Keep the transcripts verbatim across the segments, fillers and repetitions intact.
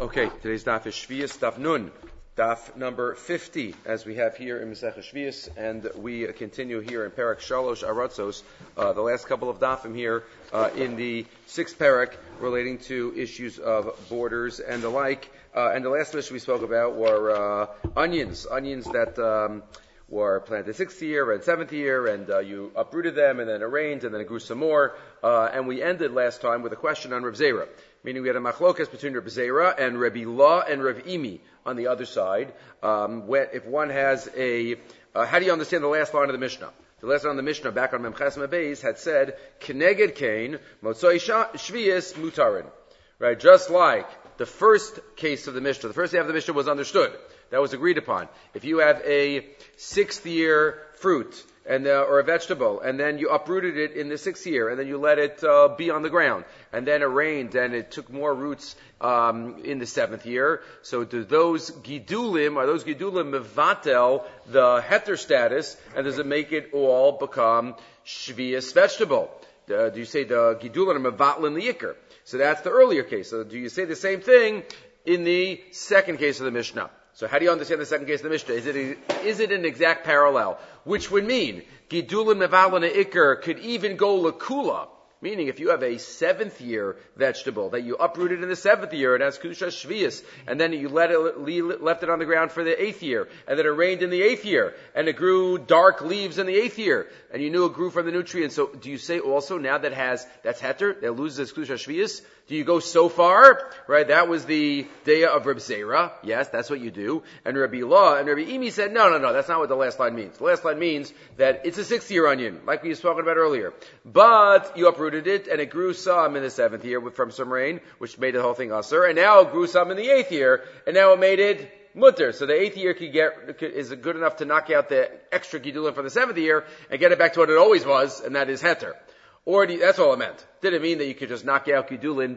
Okay, today's daf is Shvius, daf Nun, daf number fifty, as we have here in Masechah Shvius, and we continue here in Perek Shalosh Aratzos, uh, the last couple of dafim here uh, in the sixth Perek relating to issues of borders and the like. Uh, and the last issue we spoke about were uh, onions, onions that um, were planted sixth year and seventh year, and uh, you uprooted them, and then it rained, and then it grew some more. Uh, and we ended last time with a question on Rav Zera. Meaning we had a machlokas between Reb Zera and Rebbe Lah and Rav Imi on the other side. Um, where, if one has a, uh, how do you understand the last line of the Mishnah? The last line of the Mishnah back on Memches Beis had said, Keneged Kain, Motzoi Shvius Mutarin. Right, just like the first case of the Mishnah, the first half of the Mishnah was understood. That was agreed upon. If you have a sixth year fruit, and uh, or a vegetable, and then you uprooted it in the sixth year, and then you let it uh, be on the ground, and then it rained, and it took more roots um, in the seventh year. So do those gidulim, are those gidulim mevatel the heter status, and does it make it all become shvius vegetable? Uh, do you say the gidulim are mevatlin the yikr? So that's the earlier case. So do you say the same thing in the second case of the Mishnah? So how do you understand the second case of the Mishnah? Is it a, is it an exact parallel? Which would mean Gidulim Mevalin Iker could even go Lakula. Meaning, if you have a seventh year vegetable that you uprooted in the seventh year, it has Kedusha Shvius, and then you let it, left it on the ground for the eighth year, and then it rained in the eighth year, and it grew dark leaves in the eighth year, and you knew it grew from the nutrients. So, do you say also now that has, that's Heter, that loses its Kedusha Shvius? Do you go so far? Right, that was the Deya of Reb Zera. Yes, that's what you do. And Rabbi Lah and Rabbi Imi said, no, no, no, that's not what the last line means. The last line means that it's a sixth year onion, like we were talking about earlier. But you uprooted it, and it grew some in the seventh year from some rain, which made the whole thing usher, and now it grew some in the eighth year, and now it made it mutter. So the eighth year could get, could, is good enough to knock out the extra gidulim from the seventh year, and get it back to what it always was, and that is heter. Or, do you, that's all it meant. Didn't mean that you could just knock out gidulin,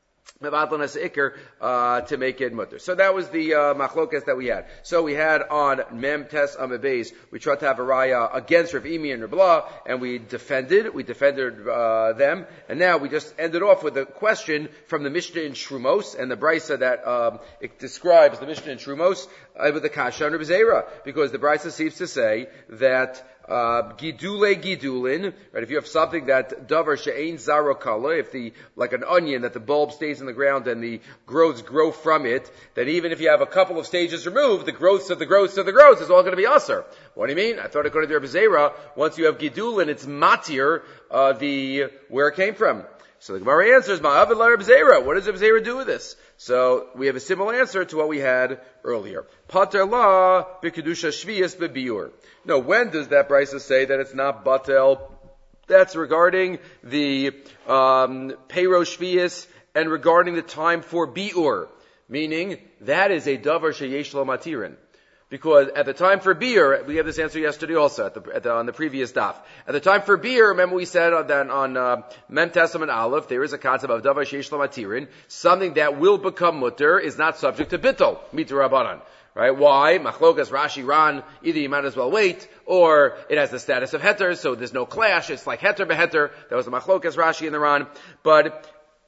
uh, to make it mutter. So that was the uh, machlokas that we had. So we had on Mem Tes Amabez, we tried to have a raya against Rav Imi and Rav Lah, and we defended, we defended uh, them, and now we just ended off with a question from the Mishnah in Shrumos, and the Brisa that um, it describes the Mishnah in Shrumos uh, with the Kasha and Rav Zera, because the Brisa seems to say that Uh, gidule gidulin, right? If you have something that davar she'ein zaro kala, if the, like an onion, that the bulb stays in the ground and the growths grow from it, then even if you have a couple of stages removed, the growths of the growths of the growths is all going to be aser. What do you mean? I thought according to Rebbe Zera, once you have gidulin, it's matir, uh, the, where it came from. So the Gemara answers, Ma'avid la Reb Zera. What does Reb Zera do with this? So we have a similar answer to what we had earlier. Pater la b'kedusha shvius b'biur. No, when does that brisa say that it's not batel? That's regarding the um, peiros shvius and regarding the time for biur, meaning that is a davar sheyesh lo matirin. Because at the time for beer, we had this answer yesterday also at the, at the, on the previous daf. At the time for beer, remember we said that on uh, Mem Testament Aleph, there is a concept of davar sheish lo matirin, something that will become mutter is not subject to bittul, mitur rabbanan. Right? Why? Machlokas, Rashi, Ran, either you might as well wait, or it has the status of heter, so there's no clash, it's like heter beheter. That was the Machlokas, Rashi, and the Ran. But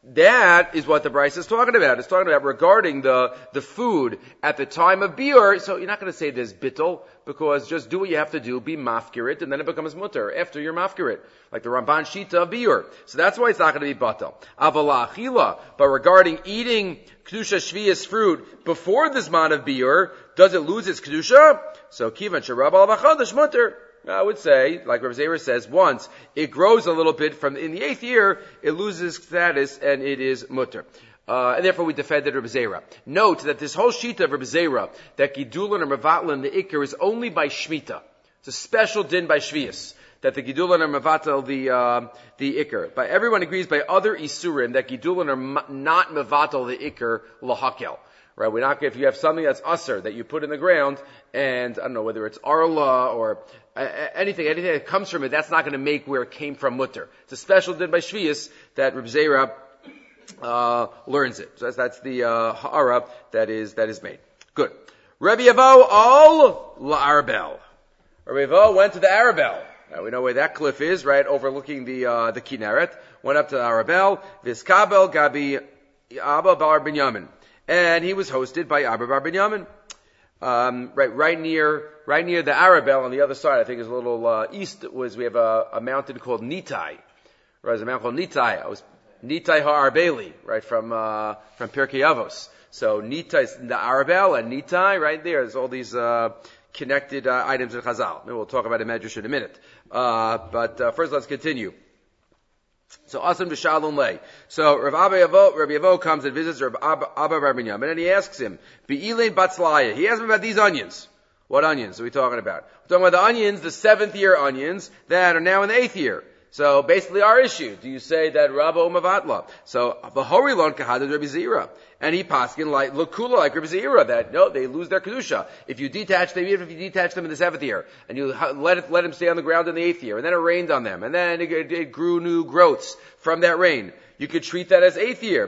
that is what the Bryce is talking about. It's talking about regarding the, the food at the time of biur. So you're not going to say there's bittul, because just do what you have to do, be mafkirit, and then it becomes mutter after you're mafkirit. Like the Ramban Shita of biur. So that's why it's not going to be batal. Avala achila. But regarding eating kedusha shvius fruit before the zman of biur, does it lose its kedusha? So kivan sharab al v'chadash mutter. I would say, like Rav Zera says, once it grows a little bit from in the eighth year, it loses status and it is mutter. Uh, and therefore we defended Rav Zera. Note that this whole shita of Rav Zera, that gidulin and mevatlin, the ikar, is only by shmita. It's a special din by shvius, that the gidulin are mevatel, the, uh, the ikar. But everyone agrees by other isurim that gidulin are ma- not mevatel, the ikar, lahakel. Right, we're not, if you have something that's usser that you put in the ground, and I don't know whether it's arla or uh, anything, anything that comes from it, that's not going to make where it came from mutter. It's a special din by Shvius that Reb Zera uh, learns it. So that's, that's the uh, ha'ara that is that is made. Good. Rabbi Yavo al la'arbel. Rabbi Yavo went to the Arabel. Now we know where that cliff is, right, overlooking the uh, the Kinneret. Went up to the Arabel. Viskabel gabi Abba bar Binyamin. and he was hosted by Abba Bar Binyamin. Um, right, right near, right near the Arabel on the other side, I think is a little, uh, east was, we have a, a mountain called Nitai. Right, there's a mountain called Nitai. I was, Nitai Ha'arbeli, right, from, uh, from Pirkei Avos. So Nitai is the Arabel and Nitai, right there. There's all these, uh, connected, uh, items in Chazal. Maybe we'll talk about a Medrash in a minute. Uh, but, uh, first let's continue. So Asim B'Shalom Lei. So Rav Abba Yavo, Rabbi Yavo comes and visits Rav Abba, Abba Bar Binyamin, and he asks him, Be'ilei Batzlaya. He asks him about these onions. What onions are we talking about? We're talking about the onions, the seventh year onions, that are now in the eighth year. So basically our issue, do you say that Rabba Umavatla? So Vahorilon Kahadad Rabbi Zira. And he paskin like Lakula like Rabbi Zira, that no, they lose their kedusha. If you detach them, even if you detach them in the seventh year, and you let it, let them stay on the ground in the eighth year, and then it rained on them, and then it, it, it grew new growths from that rain, you could treat that as eighth year.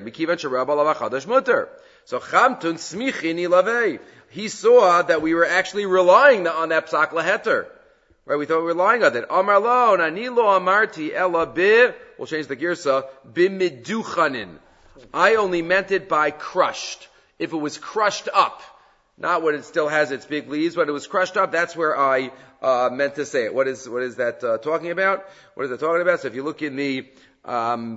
So Chamtun Smichini Lavei. He saw that we were actually relying on that psak laheter. Right, we thought we were relying on it. Amar lo, ani lo amarti ella bi, we'll change the girsa, bimiduchanin. I only meant it by crushed. If it was crushed up, not when it still has its big leaves, but it was crushed up, that's where I, uh, meant to say it. What is, what is that, uh, talking about? What is it talking about? So if you look in the, um,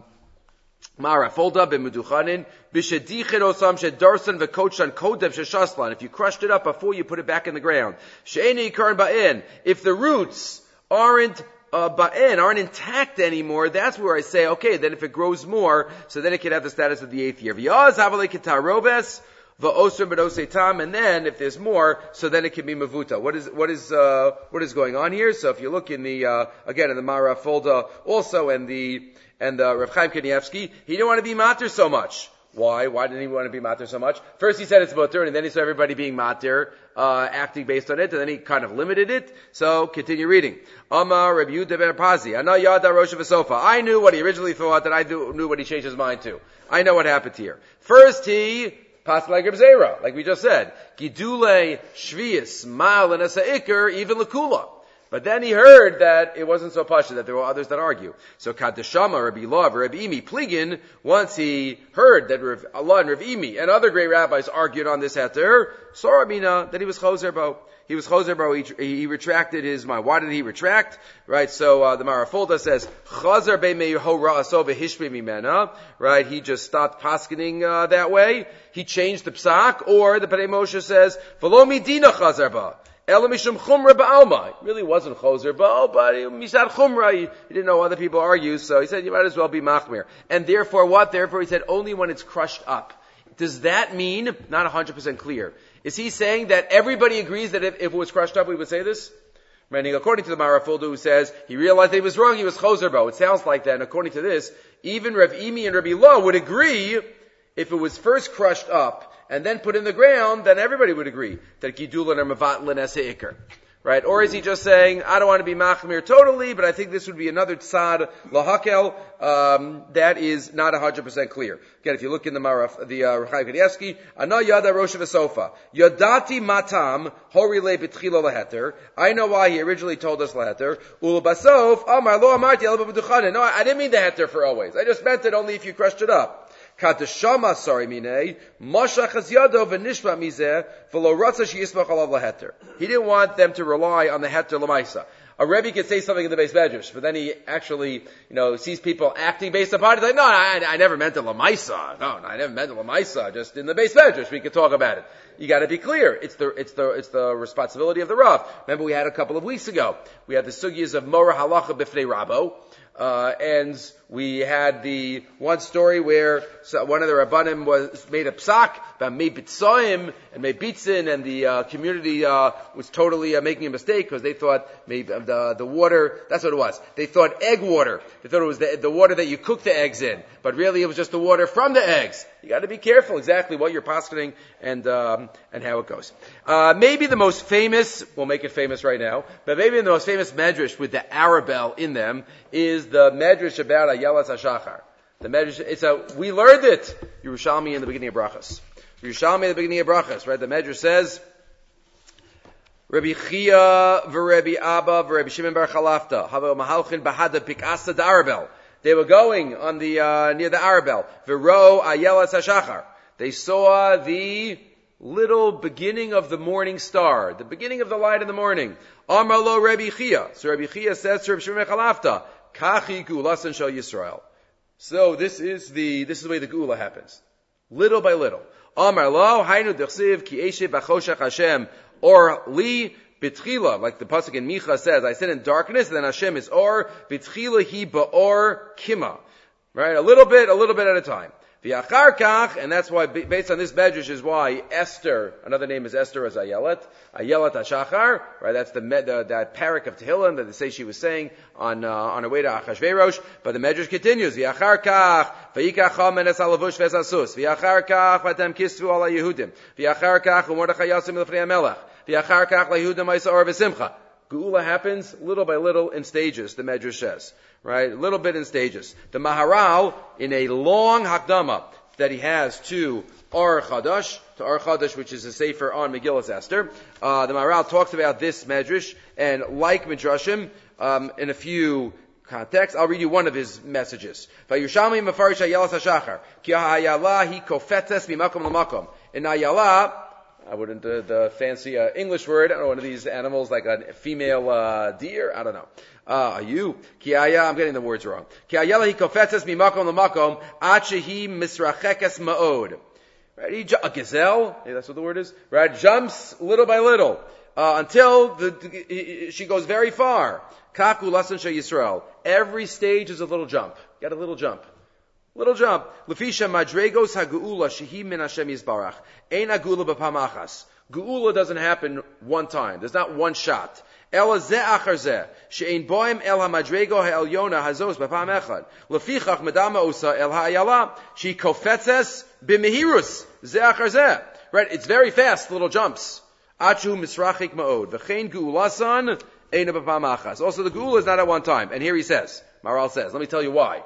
Mara, fold up in Meduchanin, Bishadichin Osam Shedarsan Vekochan Kodeb Sheshaslan. If you crushed it up before you put it back in the ground. She'eni Karan Ba'in. If the roots aren't, uh, Ba'in, aren't intact anymore, that's where I say, okay, then if it grows more, so then it can have the status of the eighth year. V'yaz Havalei Kitaroves, V'osr B'dosei Tam, and then, if there's more, so then it can be Mavuta. What is, what is, uh, what is going on here? So if you look in the, uh, again, in the Mara Folda, also in the, and uh, Rav Chaim Kanievsky, he didn't want to be matir so much. Why? Why didn't he want to be matir so much? First he said it's mutter, and then he saw everybody being matir, uh, acting based on it, and then he kind of limited it. So, continue reading. Amar Rabbi Yehuda ben Pazi, Ana Yada Rosh V'Sofa. I knew what he originally thought, that I knew what he changed his mind to. I know what happened here. First he passed like Reb Zera, like we just said. Gidule, Shvius, Mal, and Asa'ikr, even Lakula. But then he heard that it wasn't so pasha, that there were others that argue. So Kadeshama, Rabbi Lav, Rabbi Imi, Pligin, once he heard that Rav Allah and Rav Imi and other great rabbis argued on this heter, Soramina, that he was choser bo. He was choser bo, he, he retracted his mind. Why did he retract? Right, so uh, the Marafolda says, Chazer be me'ho ra'aso v'hishpe mimena. Right, he just stopped paskening uh, that way. He changed the psak, or the Pnei Moshe says, V'lo midina chazer ba. Ela mishum chumra ba'alma. It really wasn't choser ba'al, but mishad chumra. He, he didn't know other people argue, so he said you might as well be machmir. And therefore what? Therefore he said only when it's crushed up. Does that mean, not one hundred percent clear, is he saying that everybody agrees that if, if it was crushed up we would say this? Meaning, according to the Marafuldu who says he realized that he was wrong, he was choser ba'al. It sounds like that, and according to this, even Rav Imi and Rabbi Lo would agree if it was first crushed up and then put in the ground, then everybody would agree that Gidulin or Mavatlin as Ikr. Right? Or is he just saying, I don't want to be Machmir totally, but I think this would be another Tzad Lahakel, um, that is not one hundred percent clear. Again, if you look in the Maraf, the, uh, Rechai Kanievsky, Ana Yada Rosh V'Sofa, Yadati Matam, Horile B'Tchila Laheter, I know why he originally told us Laheter, Ul Basof, Amar Lo Amarti El B'Duchanin. No, I didn't mean the Heter for always. I just meant it only if you crushed it up. Kadeshama, sorry, mine, Moshe Chazyado v'nishma mizeh, v'lo ratza she'yismach alav laheter. He didn't want them to rely on the heter l'maisa. A Rebbe could say something in the Beis Medrash, but then he actually, you know, sees people acting based upon it. He's like, no, I, I never meant the l'maisa. No, no, I never meant the l'maisa. Just in the Beis Medrash, we could talk about it. You got to be clear. It's the it's the it's the responsibility of the Rav. Remember, we had a couple of weeks ago. We had the sugyas of Mora Halacha B'fnei Rabo. Uh, and we had the one story where so one of the Rabbanim was made a psak about Meibitzoim and Meibitzin, and the uh, community uh, was totally uh, making a mistake because they thought maybe the the water, that's what it was. They thought egg water. They thought it was the, the water that you cook the eggs in, but really it was just the water from the eggs. You got to be careful exactly what you're posketing and um, and how it goes. Uh, maybe the most famous, we'll make it famous right now, but maybe the most famous medrash with the Arabel in them is the medrash about Ayelas HaShachar. The medrash, it's a, we learned it, Yerushalmi in the beginning of Brachas. Yerushalmi in the beginning of Brachas, right? The medrash says, Rabbi Chia v'Rabbi Abba v'Rabbi Shimon bar Chalafta hava mahalchin bahada pikasa the Arabel. They were going on the uh, near the Arabel. V'ro Ayelas HaShachar. They saw the little beginning of the morning star, the beginning of the light in the morning. Amar lo Rabbi Chia. So Rabbi Chia says to Rabbi Shimon Chalafta, Kachi Geulasan Shal Yisrael. So this is the, this is the way the Geula happens. Little by little. Amar lo, Hainu Dechsiv, Ki Eshe Bachoshech Hashem, or Li, B'tchila, like the pasuk in Micha says, I sit in darkness, and then Hashem is or, B'tchila hi ba'or kima. Right? A little bit, a little bit at a time. V'achar kach, and that's why, based on this medrash, is why Esther, another name is Esther as Ayelet, Ayelet HaShachar, right? That's the, the that parak of Tehillim that they say she was saying on, uh, on her way to Achashverosh. But the medrash continues, V'achar kach, v'yikach hamen es alavush v'es asus, v'achar kach, v'atem kisvu ala Yehudim, v'achar kach, u'mordechai yasim l'fnei HaMelech, v'achar kach l'Yehudim ha'isa or v'simcha. Geula happens little by little in stages, the Medrash says. Right? A little bit in stages. The Maharal, in a long Hakdama that he has to Ar Chadash, to Ar Chadash, which is a sefer on Megillas Esther, uh, the Maharal talks about this Medrash, and like Midrashim, um, in a few contexts, I'll read you one of his messages. Vayushalmi mefarish Ayelas HaShachar, ki ha'ayala hi kofetes mimakom l'makom. In Ayala, I wouldn't, uh, the fancy uh, English word, I don't know, one of these animals like a female uh, deer, I don't know. Ah, uh, you. Ki aya, I'm getting the words wrong. Ki ayala hi kofetzes mimakom l'makom, ad shehi misrachekes ma'od. Right, he, a gazelle, yeah, that's what the word is, right, jumps little by little, uh, until the, the, she goes very far. Kaku lasan she Yisrael. Every stage is a little jump. Get a little jump. Little jump. Lefisha madregos hageula shehi min Hashem yisbarach. Ein hagula b'pamachas. Geula doesn't happen one time. There's not one shot. Ela ze achar ze. She'ein boim el hamadrego ha'elyona hazos b'pam echad. Lefichach medama usa el ha'ayala. She kofetzes b'mehirus. Ze achar ze. Right? It's very fast, little jumps. Achu misrachik ma'od. V'chein geulasan ein b'pamachas. Also the geula is not at one time. And here he says, Maral says, let me tell you why.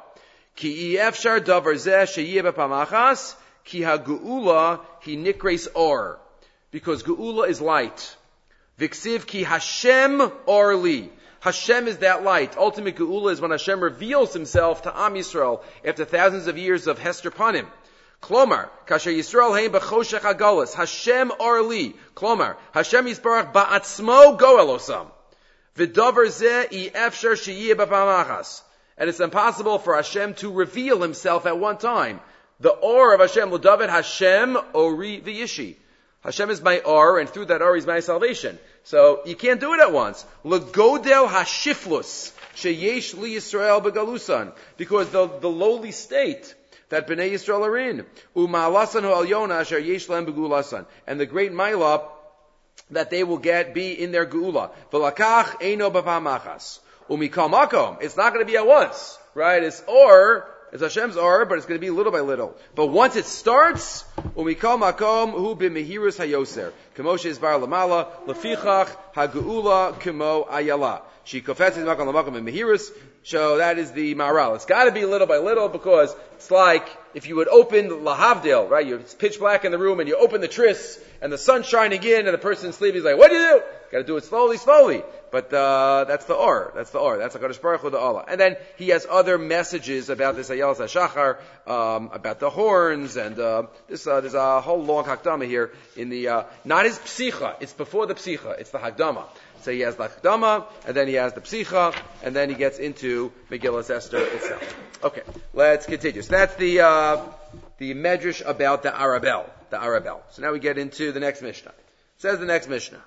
Ki efshar davar zeh sheyeh b'pamachas, ki ha-geula hi nikres or. Because geula is light. Viksiv ki Hashem or li. Hashem is that light. Ultimate geula is when Hashem reveals himself to Am Yisrael after thousands of years of Hester Panim. Klomar, kasher Yisrael heim b'choshech hagalos. Hashem or li. Klomar, Hashem yisbarach ba'atzmo go elosam. V'davar zeh i efshar sheyeh b'pamachas. And it's impossible for Hashem to reveal himself at one time. The or of Hashem, L'David, Hashem, Ori v'yishi. Hashem is my or, and through that or is my salvation. So, you can't do it at once. L'godel hashiflus, sheyesh li Yisrael begalusan. Because the, the lowly state that Bnei Yisrael are in. U'ma'alasan ho'alyona asher yesh lem begulasan. And the great maila that they will get, be in their geula. V'lakach eino b'pamachas. Umikal makom. It's not going to be at once, right? It's or, it's Hashem's or, but it's going to be little by little. But once it starts, umikal makom hu b'mehirus hayoser. Kemoshe is bar lamala, lefichach hageula kemo ayala. She kofetzes makom lamakom b'mehirus. So that is the maral. It's got to be little by little because it's like if you would open lahavdil, right? It's pitch black in the room and you open the tris and the sun's shining in and the person's sleeping. He's like, what do you do? Got to do it slowly, slowly. But uh, that's the or. That's the or. That's the Kadosh Baruch Hu, the Allah. And then he has other messages about this Ayelas HaShachar, um, about the horns, and uh, this. Uh, there's a whole long Hakdama here in the uh, not his Psicha. It's before the Psicha. It's the Hakdama. So he has the Hakdama, and then he has the Psicha, and then he gets into Megillas Esther itself. Okay, let's continue. So that's the uh, the Medrash about the Arabel, the Arabel. So now we get into the next Mishnah. It says the next Mishnah.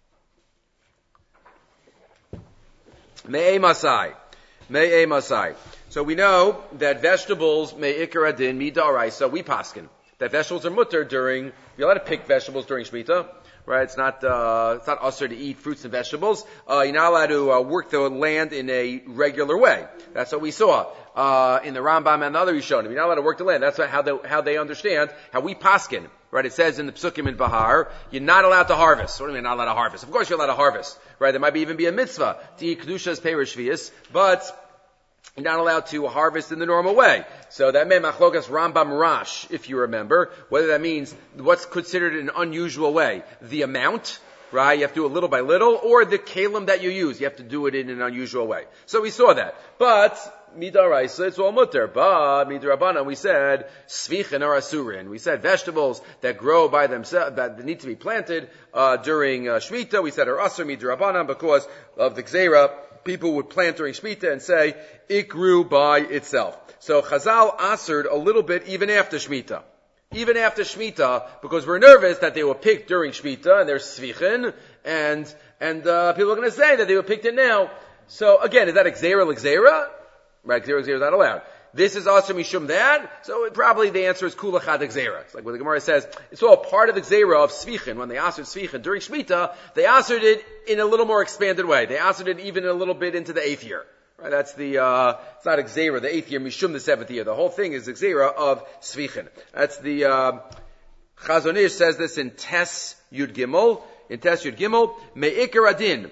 Me'e Masai. Me'e Masai. So we know that vegetables may ikar adin midarai. So we paskin that vegetables are mutter during. You're allowed to pick vegetables during Shemitah, right? It's not uh, it's not usher to eat fruits and vegetables. Uh, you're not allowed to uh, work the land in a regular way. That's what we saw uh, in the Rambam and the other Rishonim. You're not allowed to work the land. That's how they how they understand how we paskin. Right, it says in the Psukim in Bahar, you're not allowed to harvest. What do you mean not allowed to harvest? Of course you're allowed to harvest. Right, there might be, even be a mitzvah to eat Kedusha's Perish Shvius, but you're not allowed to harvest in the normal way. So that meant Machlokas Rambam Rash, if you remember, whether that means what's considered an unusual way. The amount, right? You have to do it little by little, or the kalim that you use, you have to do it in an unusual way. So we saw that. But, midaraisa, it's all mutter. But, midarabana, we said, svichin are asurin. We said vegetables that grow by themselves, that need to be planted, uh, during, uh, Shemitah. We said are asur midarabana because of the gzeira. People would plant during Shemitah and say, it grew by itself. So Chazal answered a little bit even after Shemitah. Even after Shemitah, because we're nervous that they were picked during Shemitah, and they're svichin, and, and, uh, people are gonna say that they were picked in now. So again, is that Xera l'Xera? Right, Xera l'Xera is not allowed. This is also mishum that, so it, probably the answer is kula chad Xera. It's like what the Gemara says, it's all part of the Xera of svichin. When they answered svichin during Shemitah, they answered it in a little more expanded way. They answered it even a little bit into the eighth year. Right, that's the, uh, it's not Xera, the eighth year, mishum the seventh year. The whole thing is Xera of svichin. That's the, uh, Chazon Ish says this in Tes Yud Gimel, in Tes Yud Gimel, me'ikar adin,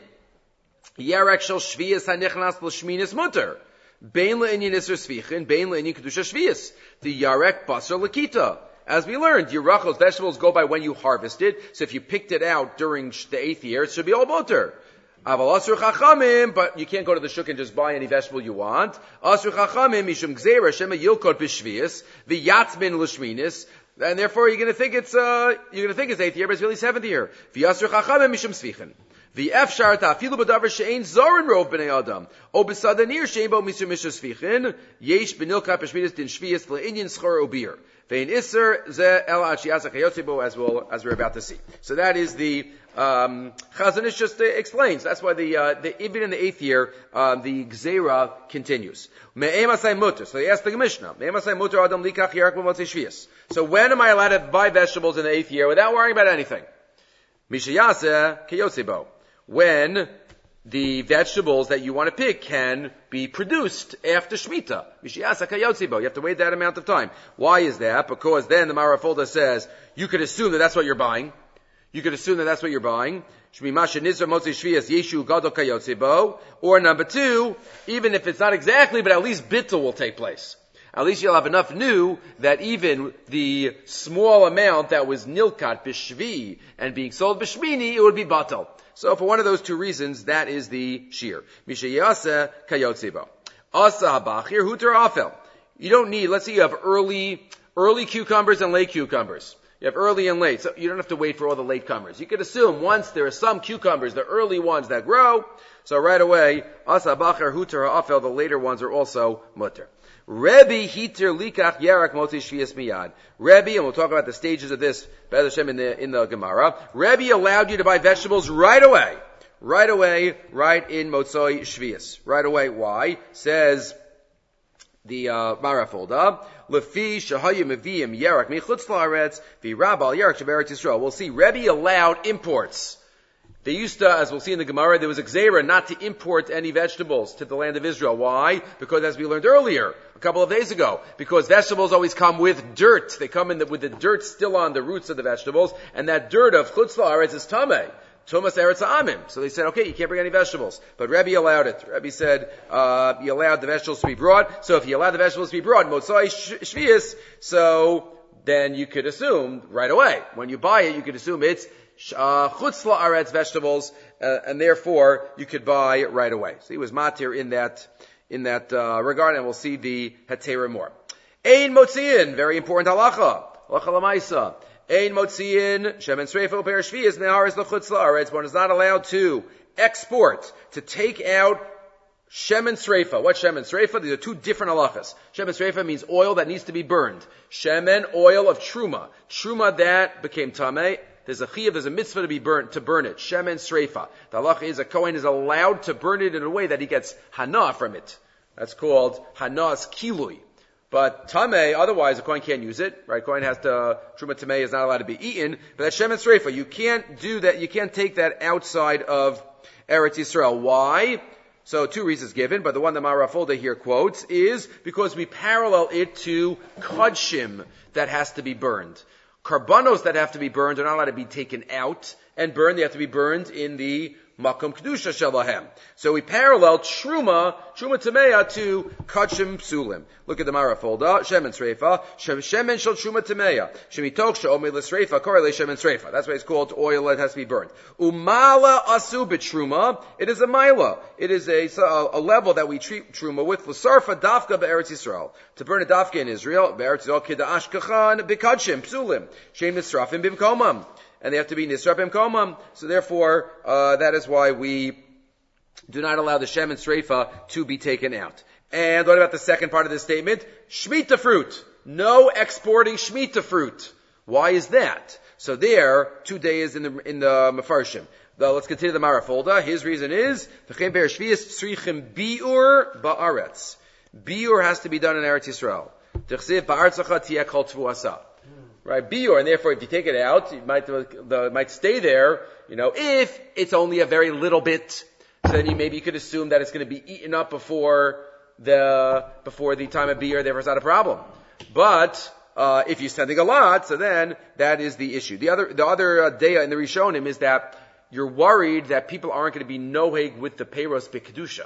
yarek shel shviyas hanichnas l'shminis mutter. Bein le'inyin iser svichin, bein le'inyin kedusha shviyas. The yarek basar l'kita. As we learned, yerachos, vegetables go by when you harvest it. So if you picked it out during the eighth year, it should be all mutter. Aval asur chachamim, but you can't go to the shuk and just buy any vegetable you want. Asur chachamim mishum gzeira shema yilkot b'shviyas v'yatzmin l'shminis. And therefore you're gonna think it's, uh, you're gonna think it's eighth year, but it's really seventh year. V'yasur chachamim mishum svichin. V'efshar ta'afilu b'davar she'ein zorin rov b'nei adam. O b'sadanir she'ein bo misur mishur svichin. Yesh b'nilkat b'shminis din shviyas l'inyin schor ubir. Ve'in iser ze el achiyasa chayotzebo, as we'll, as we're about to see. So that is the, um, Chazon Ish just uh, explains. That's why the, uh, the, even in the eighth year, uh, the Gzeira continues. Me'em asay mutter. So they asked the Mishnah. Me'em asay mutter adam likach yarak b'motzei shviyas. So when am I allowed to buy vegetables in the eighth year without worrying about anything? Mishayase kayotzebo. When the vegetables that you want to pick can be produced after Shemitah. You have to wait that amount of time. Why is that? Because then the Marafolda says, you could assume that that's what you're buying. You could assume that that's what you're buying. Or number two, even if it's not exactly, but at least bittul will take place. At least you'll have enough new that even the small amount that was nilkat b'shvi and being sold b'shmini, it would be batal. So for one of those two reasons, that is the shear. Mishayase kayotzebo. Asa habachir huter afel. You don't need, let's say you have early, early cucumbers and late cucumbers. You have early and late, so you don't have to wait for all the late comers. You could assume once there are some cucumbers, the early ones that grow, so right away, asa habachir huter afel, the later ones are also mutter. Rebbe hiter likach yarak motzi shviyas miyad. Rebbe, and we'll talk about the stages of this, Be'ez Hashem, in the, in the Gemara. Rebbe allowed you to buy vegetables right away. Right away, right in motzoi shviyas. Right away, why? Says the, uh, Marafolda, Lefi shahayim aviyim yarak michutz la'aretz, v'rabal yarak sheberetz Yisrael. We'll see, Rebbe allowed imports. They used to, as we'll see in the Gemara, there was a gzeira not to import any vegetables to the land of Israel. Why? Because as we learned earlier, a couple of days ago, because vegetables always come with dirt. They come in the, with the dirt still on the roots of the vegetables, and that dirt of chutz la'aretz is tameh. Tumas eretz ha'amim. So they said, okay, you can't bring any vegetables. But Rebbe allowed it. Rebbe said, uh, you allowed the vegetables to be brought. So if you allowed the vegetables to be brought, motzai shviyas, so then you could assume right away, when you buy it, you could assume it's Uh, chutz la'aretz vegetables, uh, and therefore you could buy right away. So he was matir in that, in that, uh, regard, and we'll see the hetera more. Ein motziin, very important halacha. Halacha l'maisa. Ein motziin, shemen sreifo per shviyas neharis l'chutz la'aretz. One is not allowed to export, to take out shemen sreifa. What shemen sreifa? These are two different halachas. Shemen sreifa means oil that needs to be burned. Shemen, oil of truma. Truma that became tameh. There's a chiyuv, there's a mitzvah to be burnt, to burn it. Shemen sreifa. The halacha is a kohen is allowed to burn it in a way that he gets hana from it. That's called hana's kilui. But tameh, otherwise a kohen can't use it, right? Kohen has to, truma tameh is not allowed to be eaten. But that's shemen sreifa. You can't do that, you can't take that outside of Eretz Yisrael. Why? So two reasons given, but the one that Marafolda here quotes is because we parallel it to kodshim that has to be burned. Karbanos that have to be burned are not allowed to be taken out and burned. They have to be burned in the makom kedusha shelahem. So we parallel truma, truma tameya to kachim psulim. Look at the Mara folder. Shemen sreifa, shemen shel truma tameya. Shemitoch she'omei l'sreifa, korele shemen sreifa. That's why it's called oil that has to be burnt. Umala asu b'truma. It is a mila. It is a, a, a level that we treat truma with. L'sarfa dafka be'eretz Yisrael. To burn a dafka in Israel, be'eretz Yisrael kida ashkachan b'kachim psulim. Shem nisrafim b'mkomam. And they have to be nisrafim komam. So therefore, uh, that is why we do not allow the shemen sreifa to be taken out. And what about the second part of this statement? Shemitah fruit. No exporting shemitah fruit. Why is that? So there, two days in the, in the Mefarshim. The, let's continue the Mara folder. His reason is, v'chein ber shvius tzrichim biur ba'aretz. Biur has to be done in Eretz Yisrael. T'chsiv ba'artzacha tiyeh kol tvuasa. Right, biur, and therefore if you take it out, it might, the, it might stay there, you know, if it's only a very little bit, so then you maybe you could assume that it's going to be eaten up before the, before the time of biur, therefore it's not a problem. But, uh, if you're sending a lot, so then that is the issue. The other, the other uh, daya in the Rishonim is that you're worried that people aren't going to be noheg with the peiros b'kedusha.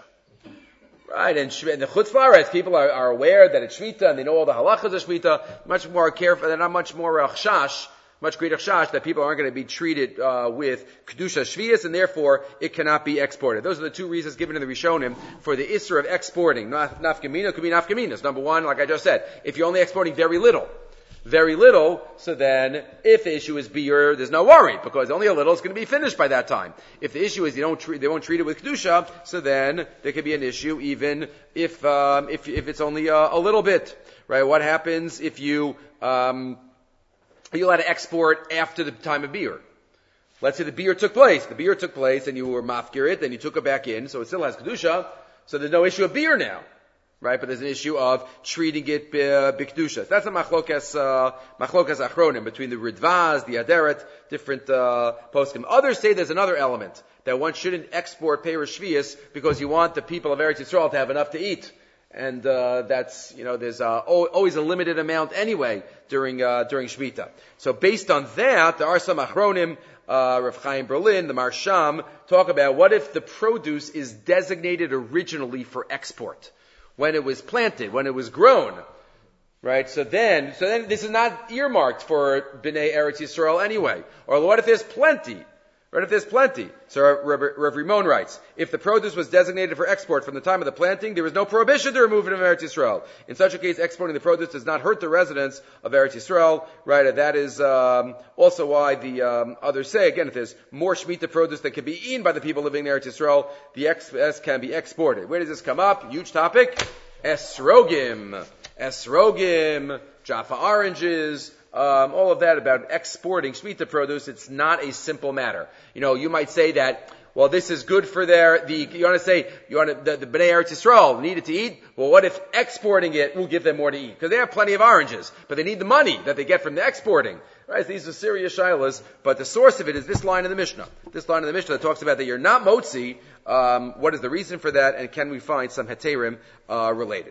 Right, and in the Chutz La'aretz, people are, are aware that it's Shmita, and they know all the halachas of Shmita, much more careful, they're not much more uh, chash, much greater chash, that people aren't going to be treated uh, with Kedusha Shvius, and therefore it cannot be exported. Those are the two reasons given in the Rishonim for the Isser of exporting. Nafkamina could be Nafkaminas. Number one, like I just said, if you're only exporting very little, very little, so then if the issue is biur, there's no worry, because only a little is going to be finished by that time. If the issue is you don't treat, they won't treat it with kedusha, so then there could be an issue even if um, if if it's only a, a little bit, right? What happens if you um, are you allowed to export after the time of biur? Let's say the biur took place, the biur took place, and you were mafkir it, and you took it back in, so it still has kedusha, so there's no issue of biur now. Right, but there's an issue of treating it b'kedusha. That's a machlokas, uh, machlokas achronim, between the Ridvaz, the Aderet, different, uh, poskim. Others say there's another element, that one shouldn't export Peiros Shvius because you want the people of Eretz Yisrael to have enough to eat. And, uh, that's, you know, there's, uh, always a limited amount anyway during, uh, during Shemitah. So based on that, there are some achronim, uh, Rav Chaim Berlin, the Marsham, talk about what if the produce is designated originally for export. When it was planted, when it was grown, right? So then, so then this is not earmarked for Bnei Eretz Yisrael anyway. Or what if there's plenty? What if there's plenty? So Rav, Rav Rimon writes, if the produce was designated for export from the time of the planting, there was no prohibition to remove it from Eretz Yisrael. In such a case, exporting the produce does not hurt the residents of Eretz Yisrael, right? And that is um, also why the um, others say, again, if there's more Shemitah produce that can be eaten by the people living in Eretz Yisrael, the excess can be exported. Where does this come up? Huge topic. Esrogim. Esrogim, Jaffa oranges, Um, all of that about exporting Shemitah produce. It's not a simple matter. You know, you might say that, well, this is good for their, the, you want to say, you want to, the, the Bnei Eretz Yisrael need it to eat. Well, what if exporting it will give them more to eat? Because they have plenty of oranges, but they need the money that they get from the exporting. Right? These are serious shilas, but the source of it is this line in the Mishnah. This line in the Mishnah that talks about that you're not motzi. Um, what is the reason for that? And can we find some heterim, uh, related?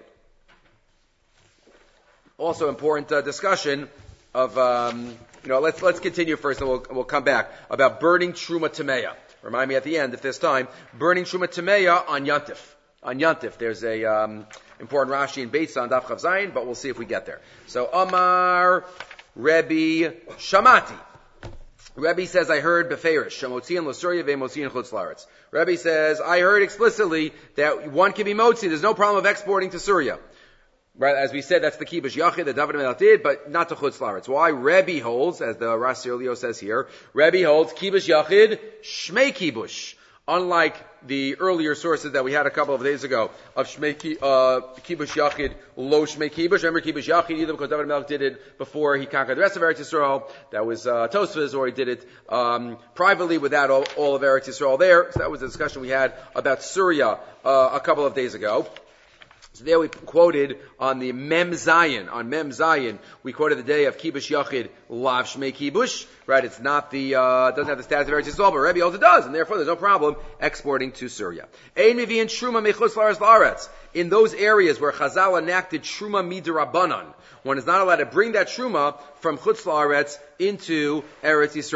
Also important, uh, discussion of, um, you know, let's, let's continue first and we'll, we'll come back about burning Truma Tameya. Remind me at the end, if there's time, burning Truma Tameya on Yantif. On Yantif, there's a, um, important Rashi in Beitza on Daf Chav Zayin, but we'll see if we get there. So, Amar Rebbe Shamati. Rebbe says, I heard Beferish, Shamotzian L'Surya Ve'Motzian Chutz La'aretz. Rebbe says, I heard explicitly that one can be Motzi, there's no problem of exporting to Syria. Right, as we said, that's the kibush yachid that David HaMelech did, but not to chutz la'aretz. Why? Rebbe holds, as the Ras Yirlio says here, Rebbe holds kibush yachid shmei kibush. Unlike the earlier sources that we had a couple of days ago of shmei uh, kibush yachid lo shmei kibush. Remember kibush yachid either because David HaMelech did it before he conquered the rest of Eretz Yisrael. That was uh, Tosfos, or he did it um, privately without all, all of Eretz Yisrael there. So that was the discussion we had about Syria uh, a couple of days ago. So there we quoted on the Mem Zayin, on Mem Zayin, we quoted the day of Kibush Yachid, Lav Shmei Kibush, right? It's not the, uh, doesn't have the status of Eretz Yisrael, but Rebbe also does, and therefore there's no problem exporting to Syria. Ein Mivian Truma Mechutz La'aretz La'aretz. In those areas where Chazal enacted Truma Midrabanan, one is not allowed to bring that Truma from Chutz La'aretz into Eretz Yisrael.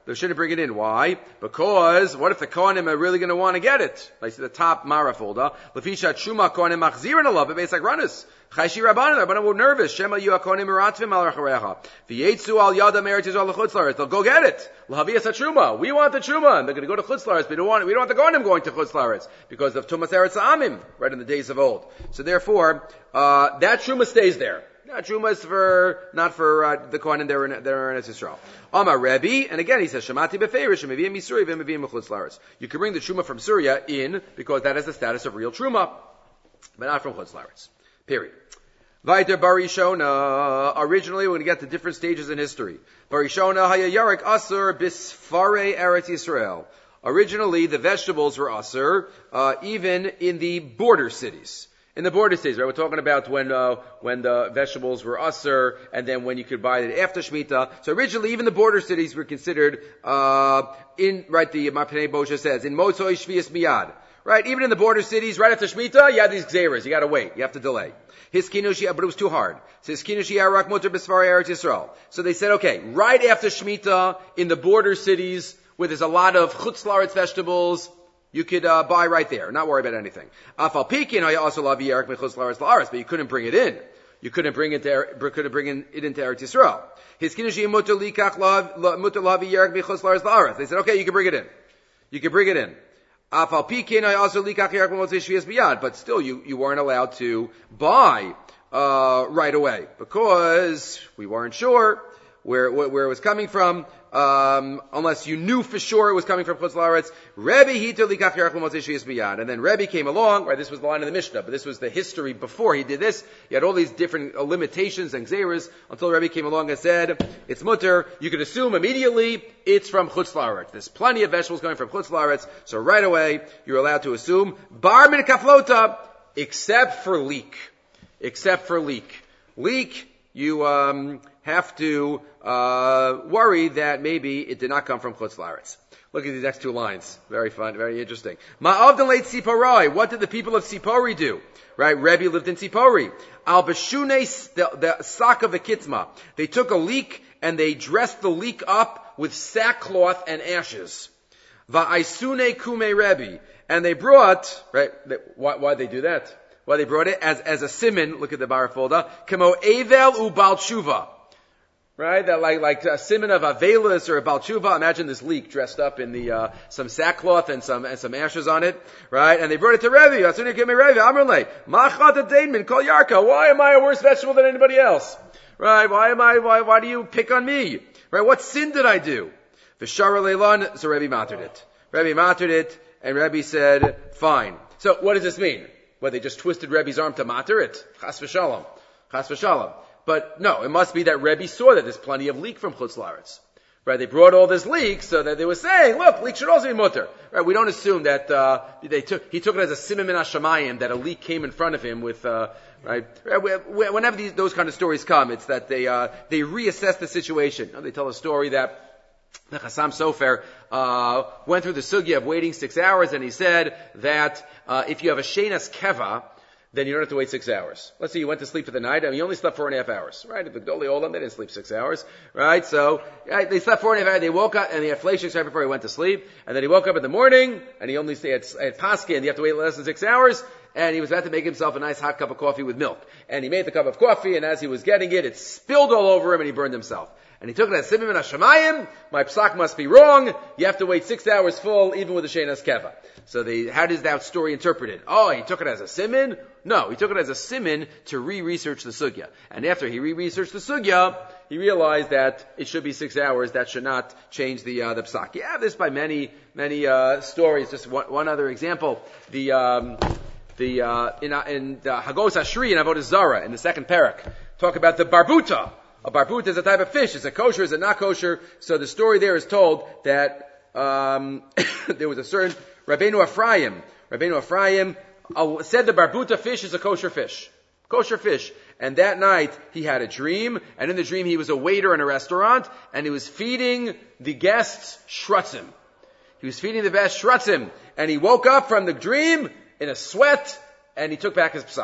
They shouldn't bring it in. Why? Because what if the Kohanim are really going to want to get it? Like the top Mara folder. Lefisha Shuma Kohanim Machzirin Alav. It makes like runners. Chayshi Rabbanan. Rabbanan were nervous. Shema Yu Kohanim Meratvim Al Racharecha. V'yetzu Al Yada Meretz Yisrael L'Chutz La'aretz. They'll go get it. L'Haviyas HaTruma. We want the Truma. And they're going to go to Chutz La'aretz. We don't want. We don't want the Kohanim going to Chutz La'aretz because of Tumas Eretz Ha'amim, right in the days of old. So therefore, uh, that Truma stays there. That Truma is for, not for, uh, the Kohanim that are in, that are in Yisrael. Amar Rebbe, and again he says, Shamati beferish, Meviyim Misuri, V'Meviyim Mechutz La'aretz. You can bring the Truma from Syria in, because that has the status of real Truma, but not from Chutz La'aretz. Period. Vaiter Barishona. Originally, we're going to get to different stages in history. Barishona Haya Yarek Asur Bisfarei Eretz Yisrael. Originally, the vegetables were Asur, uh, even in the border cities. In the border cities, right? We're talking about when, uh, when the vegetables were Asur, and then when you could buy it after Shemitah. So originally, even the border cities were considered, uh, in, right, the Mapnei Moshe says, in Motzoi Shvius Miyad. Right? Even in the border cities, right after Shemitah, you have these Gzeras. You gotta wait. You have to delay. His kinushi, but it was too hard. So his kinushi arak muter b'sfarei Eretz Yisrael. So they said, okay, right after Shemitah, in the border cities, where there's a lot of Chutz La'aretz vegetables, you could uh, buy right there, not worry about anything. Afal pikin haya also lavi Eretz mechutz La'aretz la'aretz, but you couldn't bring it in. You couldn't bring it to, couldn't bring it into Eretz Yisrael. His kinushi muter likach muter lavi Eretz mechutz La'aretz la'aretz. They said, okay, you can bring it in. You can bring it in. Afal pikin haya also likach Eretz mechutz shvius biyad, but still, you you weren't allowed to buy uh right away because we weren't sure where where it was coming from. Um, unless you knew for sure it was coming from Chutz La'aretz. Rebbe hito likach yarech l'motzei shvius biyad. And then Rebbe came along, right, this was the line of the Mishnah, but this was the history before he did this. He had all these different uh, limitations and gzeras until Rebbe came along and said, it's mutter, you could assume immediately it's from Chutz La'aretz. There's plenty of vegetables going from Chutz La'aretz, so right away you're allowed to assume, bar min kaflota, except for leek. Except for leek. Leek, you, um, have to, uh, worry that maybe it did not come from Chutz La'aretz. Look at these next two lines. Very fun, very interesting. Ma'avdin leit Siporai. What did the people of Sipori do? Right? Rebbe lived in Sipori. Al b'shune, the, the sock of the kitma. They took a leek and they dressed the leek up with sackcloth and ashes. Va'aisune kume Rebbe. And they brought, right, they, why, why'd they do that? Why they brought it? As, as a siman, look at the bar folder, kamo evel u bal tshuva. Right? That like, like a siman of Avelis or a Baal Tshuva. Imagine this leek dressed up in the, uh, some sackcloth and some, and some ashes on it. Right? And they brought it to Rebbe. Asuni kame Rebbe. Amrle. Machat adeinmin kol yarka. Why am I a worse vegetable than anybody else? Right? Why am I, why, why do you pick on me? Right? What sin did I do? V'shara leilan. So Rebbe matered it. Rebbe matered it, and Rebbe said, fine. So what does this mean? Well, they just twisted Rebbe's arm to mater it? Chas v'shalom. Chas v'shalom. But no, it must be that Rebbe saw that there's plenty of leek from Chutz La'aretz. Right? They brought all this leek so that they were saying, look, leek should also be mutter. Right? We don't assume that, uh, they took, he took it as a simon min hashamayim, that a leek came in front of him with, uh, right? Whenever these, those kind of stories come, it's that they, uh, they reassess the situation. You know, they tell a story that the Chassam Sofer, uh, went through the sugya of waiting six hours and he said that, uh, if you have a shenas keva, then you don't have to wait six hours. Let's say you went to sleep for the night, I mean, you only slept four and a half hours, right? The Gdolei Olam, they didn't sleep six hours, right? So, right, they slept four and a half hours, they woke up, and he had fleishiks right before he went to sleep, and then he woke up in the morning, and he only stayed at, at Pascha, and you have to wait less than six hours, and he was about to make himself a nice hot cup of coffee with milk. And he made the cup of coffee, and as he was getting it, it spilled all over him, and he burned himself. And he took it as Simon min Hashamayim, my psak must be wrong, you have to wait six hours full, even with a Shenas Keva. So they, how does that story interpreted? Oh, he took it as a Simon? No, he took it as a Simon to re-research the Sugya. And after he re-researched the Sugya, he realized that it should be six hours, that should not change the, uh, the psak. You have this by many, many, uh, stories. Just one, one other example. The, um, the, uh, in, uh, in the Hagos Ashri in Avodah Zarah, in the second parak, talk about the barbuta. A barbuta is a type of fish. Is it kosher? Is it not kosher? So the story there is told that um, there was a certain Rabbeinu Ephraim. Rabbeinu Ephraim uh, said the barbuta fish is a kosher fish. Kosher fish. And that night he had a dream, and in the dream he was a waiter in a restaurant, and he was feeding the guests shrutzim. He was feeding the guests shrutzim, and he woke up from the dream in a sweat, and he took back his psak.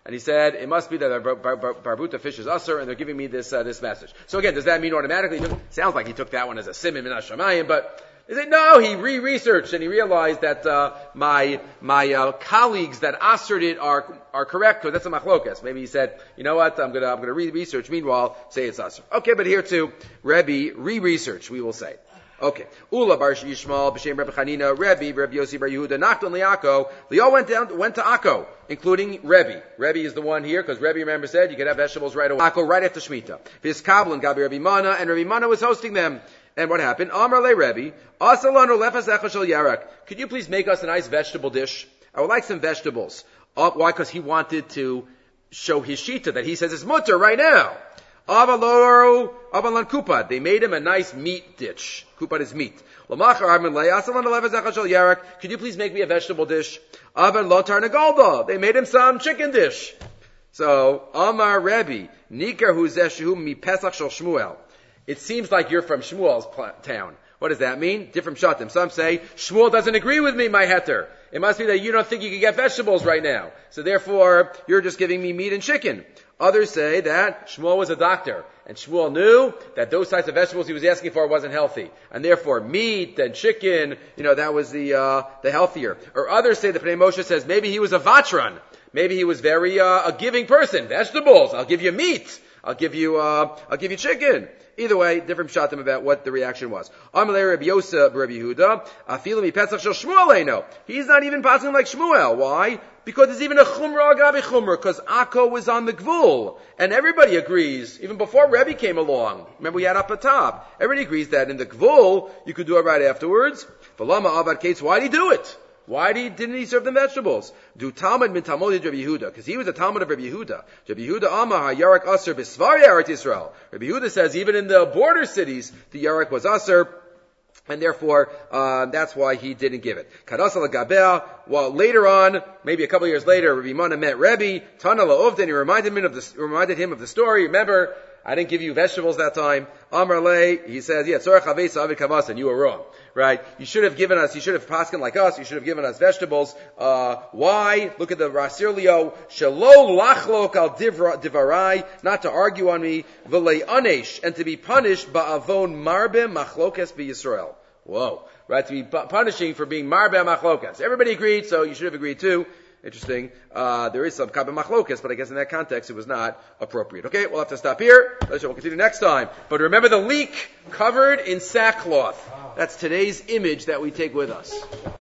And he said, it must be that bar, bar, bar, barbuta fish is usher, and they're giving me this uh, this message. So again, does that mean automatically? It sounds like he took that one as a simon min hashamayim, but he said, no, he re-researched and he realized that uh, my my uh, colleagues that ushered it are are correct, because that's a machlokas. Maybe he said, you know what, I'm gonna I'm gonna re-research. Meanwhile, say it's usher. Okay, but here too, Rebbe re-research, we will say. Okay. Ula bar Yishmael b'shem Rebbe Chanina, Rebbe, Rebbe Yossi bar Yehuda, Nachton li'Akko. They all went down, went to Akko, including Rebbe. Rebbe is the one here, because Rebbe, remember, said you could have vegetables right away. Akko right after Shemitah. Vizkabel and Gabi Rebbe Mana, and Rebbe Mana was hosting them. And what happened? Amar le Rebbe, Asalanu lefas echashel yarak. Could you please make us a nice vegetable dish? I would like some vegetables. Uh, why? Because he wanted to show his shita that he says it's mutter right now. Avaloro, avalan kupad. They made him a nice meat dish. Kupad is meat. Could you please make me a vegetable dish? Avan lotar nagalda. They made him some chicken dish. So, Amar Rebbe, Nikar huzeshu mi pesach shel Shmuel. It seems like you're from Shmuel's town. What does that mean? Different shatim. Some say, Shmuel doesn't agree with me, my heter. It must be that you don't think you can get vegetables right now. So therefore, you're just giving me meat and chicken. Others say that Shmuel was a doctor, and Shmuel knew that those types of vegetables he was asking for wasn't healthy. And therefore, meat and chicken, you know, that was the, uh, the healthier. Or others say, the Pnei Moshe says, maybe he was a vatran. Maybe he was very, uh, a giving person. Vegetables. I'll give you meat. I'll give you, uh, I'll give you chicken. Either way, different shatim about what the reaction was. Amalei Rabbi Yosef, Rabbi Yehuda, afilu mi pesach shel Shmuel eino. He's not even passing like Shmuel. Why? Because there's even a chumra agabi chumra, because Akko was on the gvul. And everybody agrees, even before Rebbe came along. Remember we had up at top. Everybody agrees that in the gvul, you could do it right afterwards. V'lama avad kates, why'd he do it? Why did he, didn't he serve them vegetables? Do Talmud min Talmud Rabbi Yehuda, because he was a Talmud of Rabbi Yehuda. Rabbi Yehuda Amar Yarak Aser B'Svar Yaret Yisrael. Rabbi Yehuda says even in the border cities, the Yarak was Aser, and therefore uh, that's why he didn't give it. Kadasal Gabel. Well, later on, maybe a couple of years later, Rabbi Mana met Rebbe Tana LaOvda, and he reminded him of the reminded him of the story. Remember, I didn't give you vegetables that time. Amar Le, he says, yeah, tzorach havesa avid kavasan. You were wrong, right? You should have given us, you should have paskin like us, you should have given us vegetables. Uh, why? Look at the Rasir Leo. Shelo lachlok al divarai, not to argue on me, v'lei anesh, and to be punished ba'avon marbe machlokes b'Yisrael. Whoa. Right? To be punishing for being marbe machlokes. Everybody agreed, so you should have agreed too. Interesting. Uh, there is some kabel machlokas, but I guess in that context it was not appropriate. Okay, we'll have to stop here. We'll continue next time. But remember the leek covered in sackcloth. That's today's image that we take with us.